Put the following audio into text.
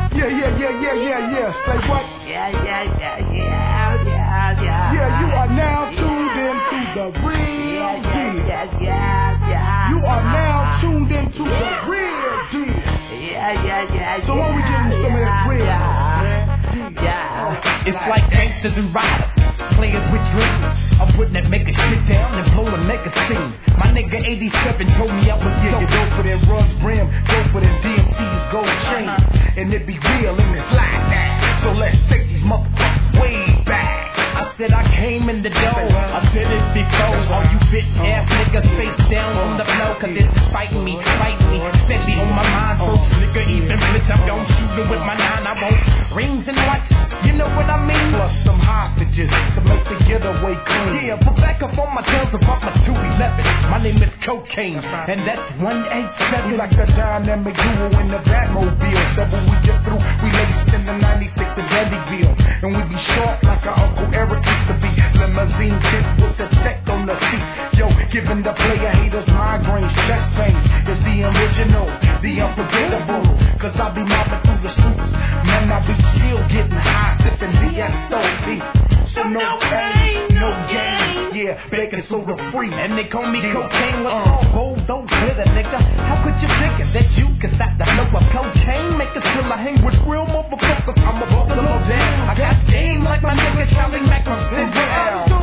Yeah. Say what? Yeah. Yeah, you are now tuned into the real deal. Yeah. You are now tuned into the real deal. Yeah. So when we getting some of that real, It's like gangsters and riders, players with dreams. I'm putting that make a shit down and blow a mega scene. My nigga 87 told me I was you go for that Russ Brim, go for that DMC's gold chain, and it be real and it's like that. So let's take these motherfuckers way back. I said I came in the door, I said it before. All you bitch ass niggas face down on the floor, cause it's fighting me, steady on my mind. First nigga even blitz, I'm gon' shoot it with my 9. I want rings and what, you know what I mean? plus some hostages to make the getaway clean. Yeah, put back up on my tails about my 211. My name is Cocaine, and that's 187. We like the dynamic duo in the Batmobile. So when we get through, we laced in the 96 to Deadlyville. And we be short like our Uncle Eric used to be. Limousine tip with the tech on the seat. Yo, giving the player haters migraines, chest pains. It's the original, the unforgettable. Cause I be mobbing through the streets. Man, I be still getting high, sipping DSOP. So no pain, no gain. Yeah, bacon soda free. And they call me Cocaine, what's all gold, don't glitter, nigga. How could you figure that you could stop the flow of cocaine? Make us feel I hang with real motherfuckers. I'm a buffalo down. I got game like my nigga Charlie Mack from Denver.